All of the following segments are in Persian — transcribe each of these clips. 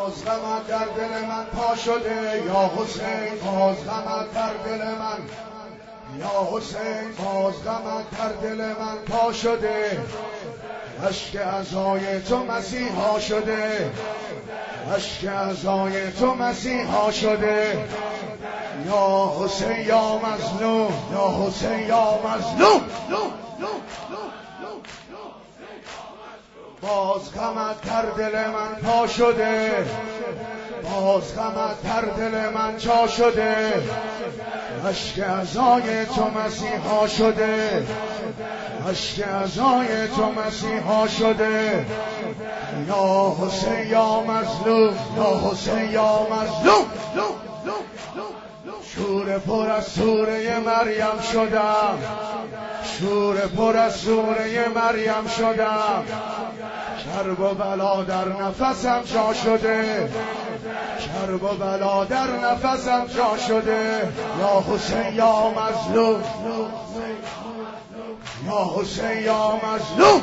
باز غمت در دل من پا شده یا حسین، باز غمت در دل من، یا حسین باز غمت در دل من پا شده، اشک عزای تو مسیحا شده، اشک عزای تو مسیحا شده، یا حسین یا مظلوم، یا حسین یا مظلوم، باز غمت در دل من پا شده، باز غمت در دل من جا شده، اشک عزای تو مسیحا شده، اشک عزای تو مسیحا شده، یا حسین یا مظلوم، یا حسین یا مظلوم، شور پر از سوره مریم شدم، شور پر از سوره مریم شدم، کرب و بلا در نفسم جا شده، کرب و بلا در نفسم جا شده، یا حسین یا مظلوم، یا حسین یا مظلوم،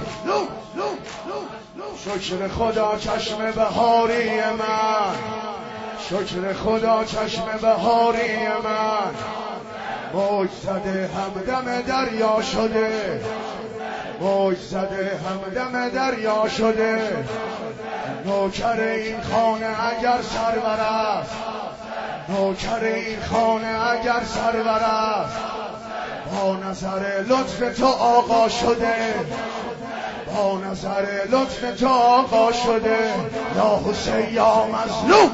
شکر خدا چشم بهاری من، شکر خدا چشم بهاری من، موج زده همدم دریا شده، موج زده همدم دریا شده، نوکر این خانه اگر سرور است، نوکر این خانه اگر سرور است، با نظر لطف تو آقا شده، با نظر لطف تو آقا شده، یا حسین یا مظلوم،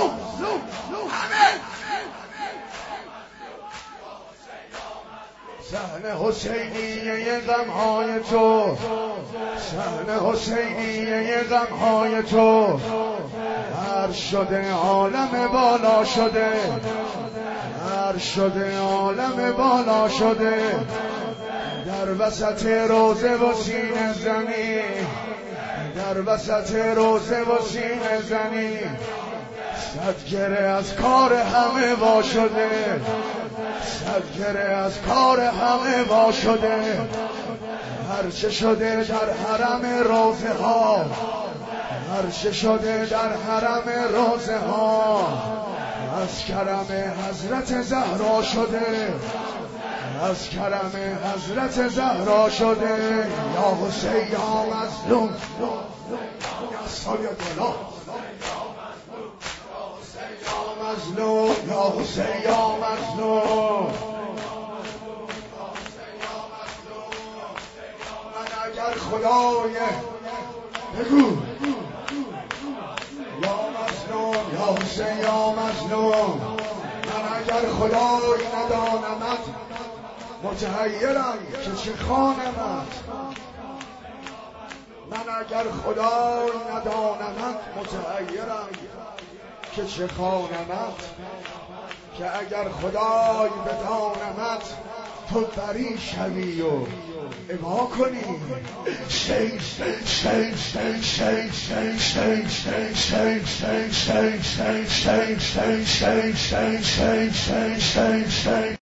صحن حسینیه غمهای تو، صحن حسینیه غمهای تو، هر شده عالم بالا شده، هر شده عالم بالا شده، در وسط روزه و سینه زنی، در وسط روزه و سینه زنی، صد گره از کار همه وا شده، صد گره از کار همه وا شده، هرچه شده در حرم روزه ها، هرچه شده در حرم روزه ها، از کرم حضرت زهرا شده، از کرم حضرت زهرا شده، یا حسین یا مظلوم، یا سالی دلا، مظلوم، یا حسین یا مظلوم، من اگر خدای بگو یا مظلوم، یا حسین یا مظلوم، من اگر خدای ندانمت متحیرم که چه خوانمت، من اگر خدای ندانمت متحیرم که چه خوانمت، که اگر خدای بدانمت تو بری شوی و ابا کنی، شی شی شی شی شی شی شی شی شی شی شی شی شی شی شی شی شی شی شی